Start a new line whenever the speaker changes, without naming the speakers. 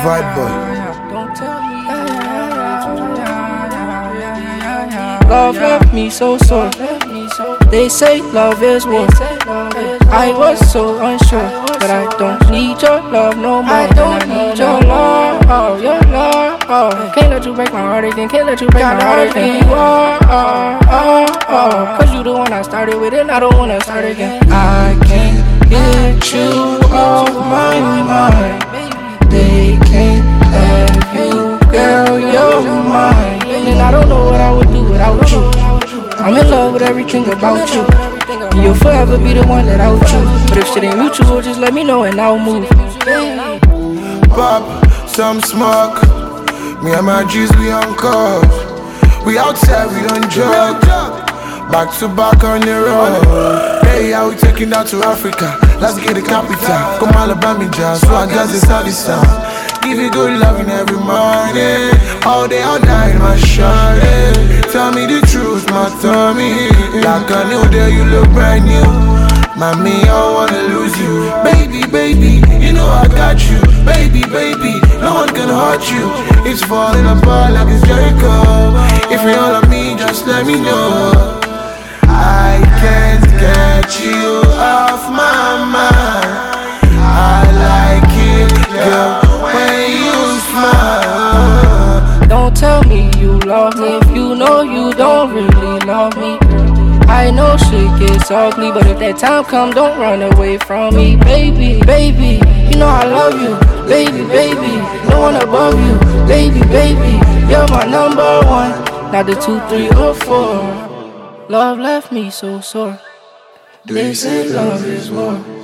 Vibe boy.
Don't tell me. Love left me so sore. They say love is war. I was so unsure, but I don't need your love no more. I don't need your love, oh, your love, oh. Can't let you break my heart again, can't let you break my heart again. You are, cause you the one I started with and I don't wanna start again. I can't get you off my mind. They can't have you, girl, you're mine. And I don't know what I would do without you. I'm in love with everything about you. And you'll forever be the one that I would choose. But if shit ain't mutual, just let me know and I'll move.
Pop some smoke. Me and my G's, we on call. We outside, we don't jog. Back to back on the road. Hey, how we taking out to Africa? Let's get the capital. Come Alabama, jazz. So I got this all this sound. Give you good loving every morning. All day, all night, my shawty. Tell me the truth, my tummy. Like a new day, you look brand new. Mommy, I wanna lose you. Baby, baby, you know I got you. Baby, baby, no one can hurt you. It's falling apart like it's Jericho. If you're all of me, just let me know. I can't get you off my mind. I like it, girl, when you smile.
Don't tell me you love me if you know you don't really love me. I know shit gets ugly, but if that time come, don't run away from me. Baby, baby, you know I love you. Baby, baby, no one above you. Baby, baby, you're my number one. Not the 2, 3, or 4. Love left me so sore. They say love is war.